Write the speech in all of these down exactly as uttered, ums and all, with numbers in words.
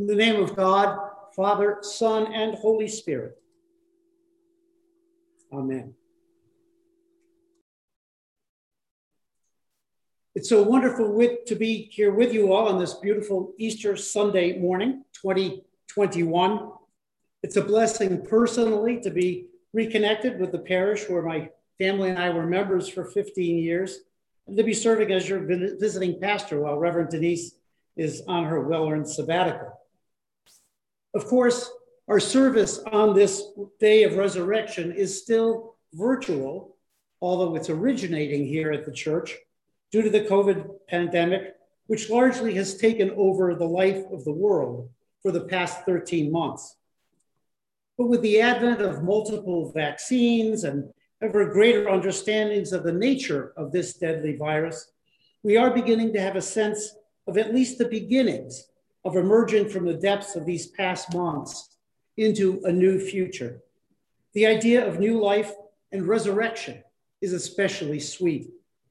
In the name of God, Father, Son, and Holy Spirit. Amen. It's so wonderful with, to be here with you all on this beautiful Easter Sunday morning, twenty twenty-one. It's a blessing personally to be reconnected with the parish where my family and I were members for fifteen years, and to be serving as your visiting pastor while Reverend Denise is on her well-earned sabbatical. Of course, our service on this day of resurrection is still virtual, although it's originating here at the church due to the COVID pandemic, which largely has taken over the life of the world for the past thirteen months. But with the advent of multiple vaccines and ever greater understandings of the nature of this deadly virus, we are beginning to have a sense of at least the beginnings of emerging from the depths of these past months into a new future. The idea of new life and resurrection is especially sweet.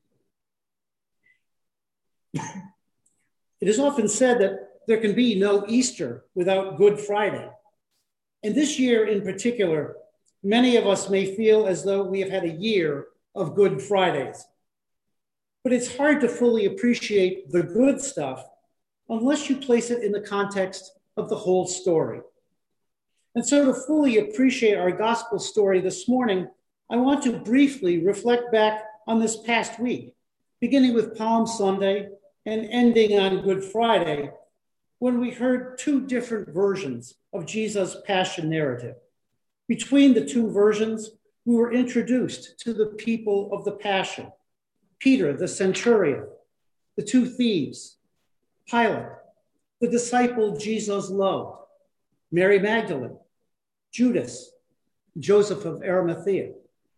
It is often said that there can be no Easter without Good Friday. And this year in particular, many of us may feel as though we have had a year of Good Fridays. But it's hard to fully appreciate the good stuff unless you place it in the context of the whole story. And so to fully appreciate our gospel story this morning, I want to briefly reflect back on this past week, beginning with Palm Sunday and ending on Good Friday, when we heard two different versions of Jesus' passion narrative. Between the two versions, we were introduced to the people of the Passion: Peter, the centurion, the two thieves, Pilate, the disciple Jesus loved, Mary Magdalene, Judas, Joseph of Arimathea.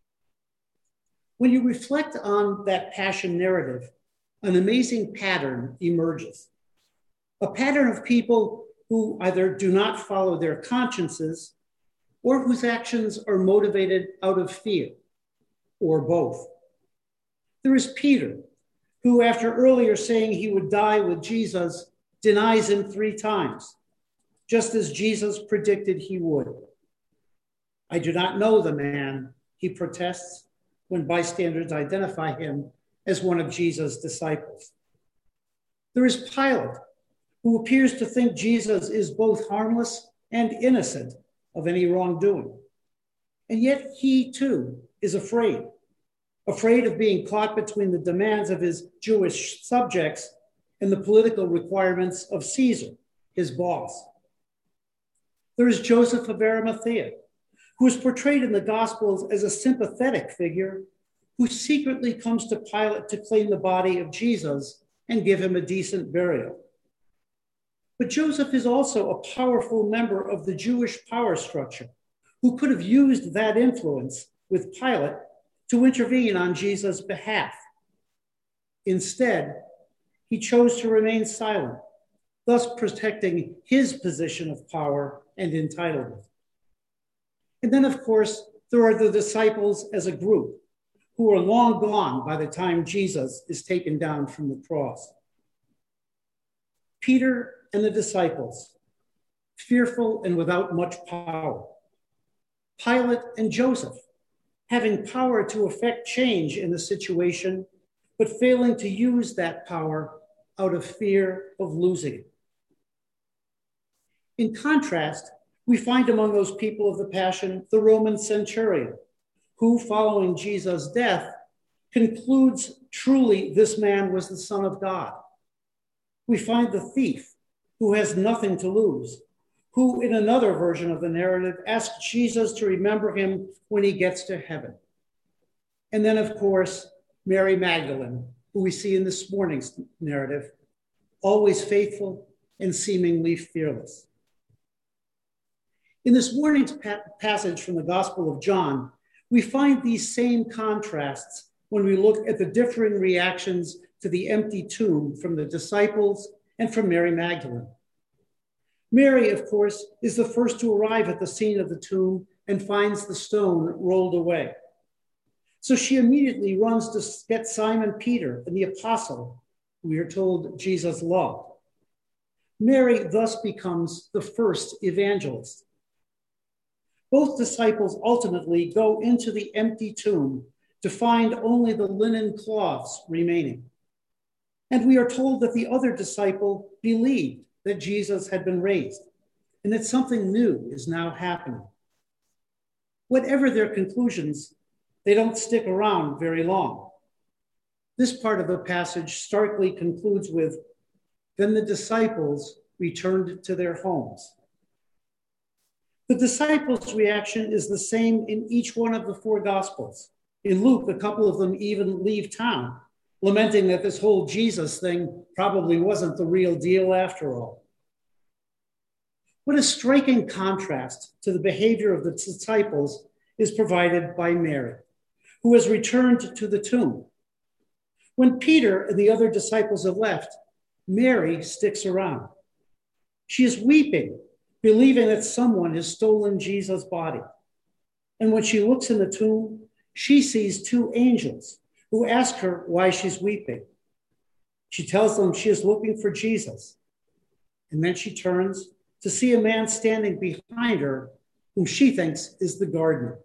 When you reflect on that passion narrative, an amazing pattern emerges. A pattern of people who either do not follow their consciences or whose actions are motivated out of fear, or both. There is Peter, who, after earlier saying he would die with Jesus, denies him three times, just as Jesus predicted he would. I do not know the man, he protests when bystanders identify him as one of Jesus' disciples. There is Pilate, who appears to think Jesus is both harmless and innocent of any wrongdoing. And yet he too is afraid. Afraid of being caught between the demands of his Jewish subjects and the political requirements of Caesar, his boss. There is Joseph of Arimathea, who is portrayed in the Gospels as a sympathetic figure who secretly comes to Pilate to claim the body of Jesus and give him a decent burial. But Joseph is also a powerful member of the Jewish power structure who could have used that influence with Pilate to intervene on Jesus' behalf. Instead, he chose to remain silent, thus protecting his position of power and entitlement. And then, of course, there are the disciples as a group who are long gone by the time Jesus is taken down from the cross. Peter and the disciples, fearful and without much power. Pilate and Joseph, having power to effect change in the situation, but failing to use that power out of fear of losing it. In contrast, we find among those people of the Passion the Roman centurion, who, following Jesus' death, concludes truly this man was the Son of God. We find the thief, who has nothing to lose, who, in another version of the narrative, asks Jesus to remember him when he gets to heaven. And then, of course, Mary Magdalene, who we see in this morning's narrative, always faithful and seemingly fearless. In this morning's pa- passage from the Gospel of John, we find these same contrasts when we look at the differing reactions to the empty tomb from the disciples and from Mary Magdalene. Mary, of course, is the first to arrive at the scene of the tomb and finds the stone rolled away. So she immediately runs to get Simon Peter and the apostle, who we are told Jesus loved. Mary thus becomes the first evangelist. Both disciples ultimately go into the empty tomb to find only the linen cloths remaining. And we are told that the other disciple believed that Jesus had been raised and that something new is now happening. Whatever their conclusions, they don't stick around very long. This part of the passage starkly concludes with, "Then the disciples returned to their homes." The disciples' reaction is the same in each one of the four Gospels. In Luke, a couple of them even leave town, lamenting that this whole Jesus thing probably wasn't the real deal after all. What a striking contrast to the behavior of the disciples is provided by Mary, who has returned to the tomb. When Peter and the other disciples have left, Mary sticks around. She is weeping, believing that someone has stolen Jesus' body. And when she looks in the tomb, she sees two angels who ask her why she's weeping. She tells them she is looking for Jesus. And then she turns to see a man standing behind her whom she thinks is the gardener.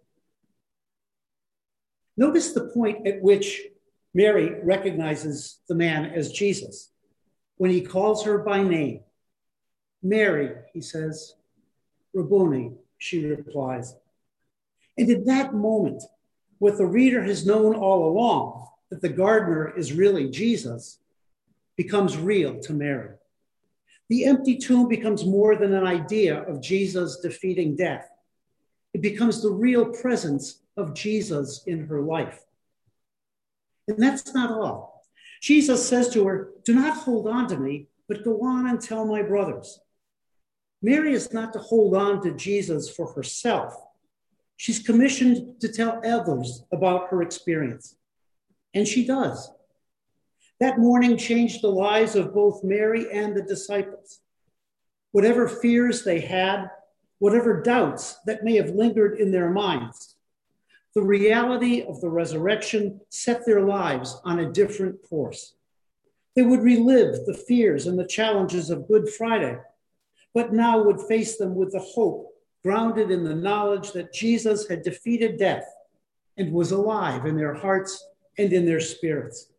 Notice the point at which Mary recognizes the man as Jesus, when he calls her by name. "Mary," he says. "Rabboni," she replies. And in that moment, what the reader has known all along, that the gardener is really Jesus, becomes real to Mary. The empty tomb becomes more than an idea of Jesus defeating death. It becomes the real presence of Jesus in her life. And that's not all. Jesus says to her, "Do not hold on to me, but go on and tell my brothers." Mary is not to hold on to Jesus for herself. She's commissioned to tell others about her experience. And she does. That morning changed the lives of both Mary and the disciples. Whatever fears they had, whatever doubts that may have lingered in their minds, the reality of the resurrection set their lives on a different course. They would relive the fears and the challenges of Good Friday, but now would face them with the hope grounded in the knowledge that Jesus had defeated death and was alive in their hearts and in their spirits.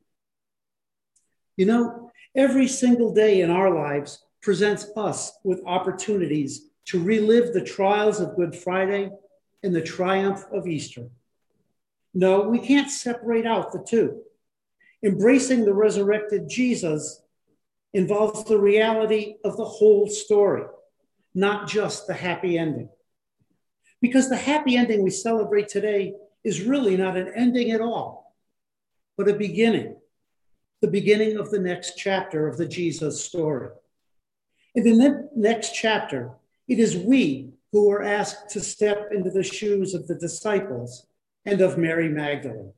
You know, every single day in our lives presents us with opportunities to relive the trials of Good Friday and the triumph of Easter. No, we can't separate out the two. Embracing the resurrected Jesus involves the reality of the whole story, not just the happy ending. Because the happy ending we celebrate today is really not an ending at all, but a beginning, the beginning of the next chapter of the Jesus story. In the next chapter, it is we who are asked to step into the shoes of the disciples and of Mary Magdalene.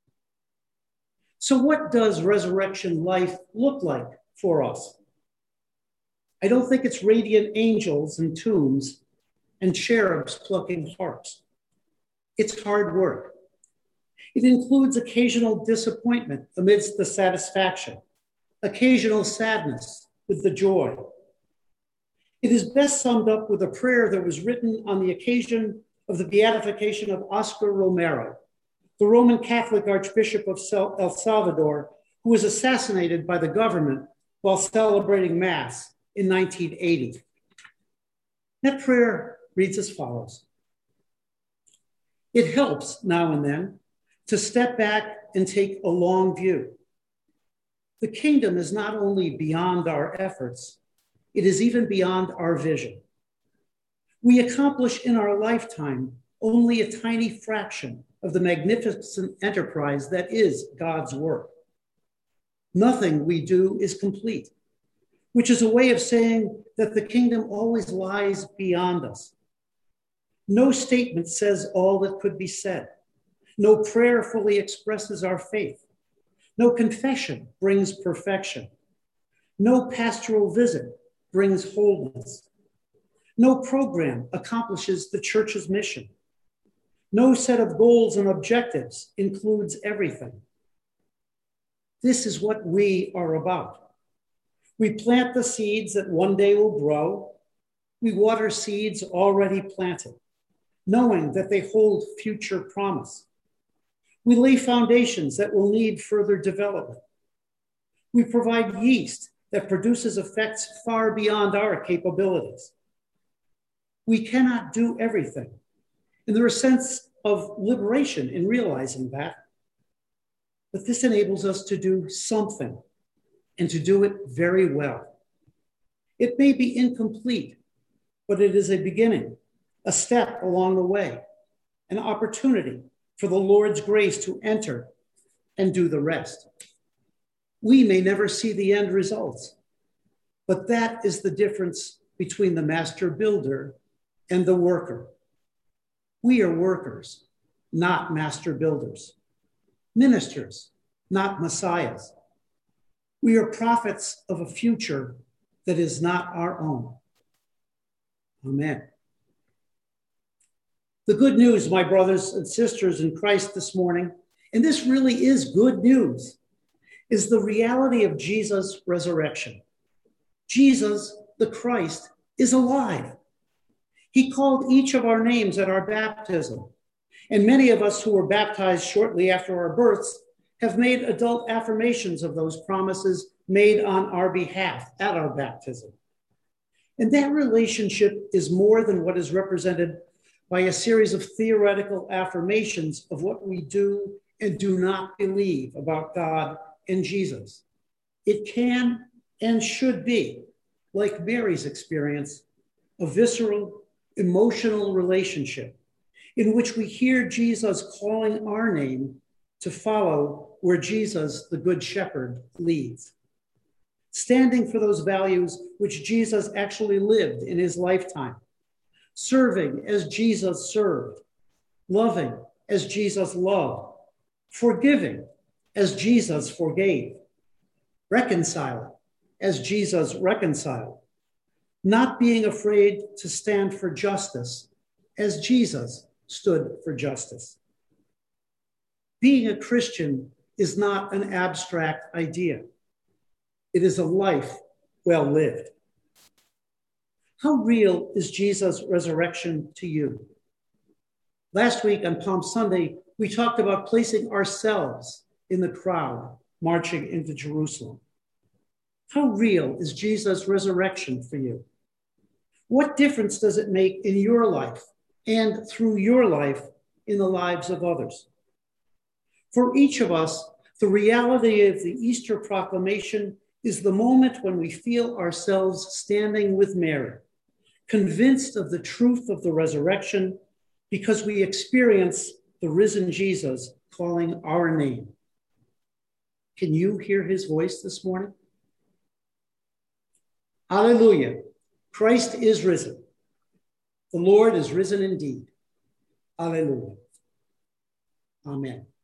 So what does resurrection life look like for us? I don't think it's radiant angels and tombs and cherubs plucking harps. It's hard work. It includes occasional disappointment amidst the satisfaction, occasional sadness with the joy. It is best summed up with a prayer that was written on the occasion of the beatification of Oscar Romero, the Roman Catholic Archbishop of El Salvador, who was assassinated by the government while celebrating Mass in nineteen eighty. That prayer reads as follows. It helps now and then to step back and take a long view. The kingdom is not only beyond our efforts, it is even beyond our vision. We accomplish in our lifetime only a tiny fraction of the magnificent enterprise that is God's work. Nothing we do is complete, which is a way of saying that the kingdom always lies beyond us. No statement says all that could be said. No prayer fully expresses our faith. No confession brings perfection. No pastoral visit brings wholeness. No program accomplishes the church's mission. No set of goals and objectives includes everything. This is what we are about. We plant the seeds that one day will grow. We water seeds already planted, knowing that they hold future promise. We lay foundations that will need further development. We provide yeast that produces effects far beyond our capabilities. We cannot do everything, and there is a sense of liberation in realizing that. But this enables us to do something, and to do it very well. It may be incomplete, but it is a beginning, a step along the way, an opportunity for the Lord's grace to enter and do the rest. We may never see the end results, but that is the difference between the master builder and the worker. We are workers, not master builders, ministers, not messiahs. We are prophets of a future that is not our own. Amen. The good news, my brothers and sisters in Christ this morning, and this really is good news, is the reality of Jesus' resurrection. Jesus, the Christ, is alive. He called each of our names at our baptism, and many of us who were baptized shortly after our births have made adult affirmations of those promises made on our behalf at our baptism. And that relationship is more than what is represented by a series of theoretical affirmations of what we do and do not believe about God and Jesus. It can and should be, like Mary's experience, a visceral, emotional relationship in which we hear Jesus calling our name to follow where Jesus, the Good Shepherd, leads. Standing for those values which Jesus actually lived in his lifetime. Serving as Jesus served. Loving as Jesus loved. Forgiving as Jesus forgave. Reconciling as Jesus reconciled. Not being afraid to stand for justice as Jesus stood for justice. Being a Christian is not an abstract idea. It is a life well lived. How real is Jesus' resurrection to you? Last week on Palm Sunday, we talked about placing ourselves in the crowd marching into Jerusalem. How real is Jesus' resurrection for you? What difference does it make in your life and through your life in the lives of others? For each of us, the reality of the Easter proclamation is the moment when we feel ourselves standing with Mary, convinced of the truth of the resurrection because we experience the risen Jesus calling our name. Can you hear his voice this morning? Hallelujah. Christ is risen. The Lord is risen indeed. Hallelujah. Amen.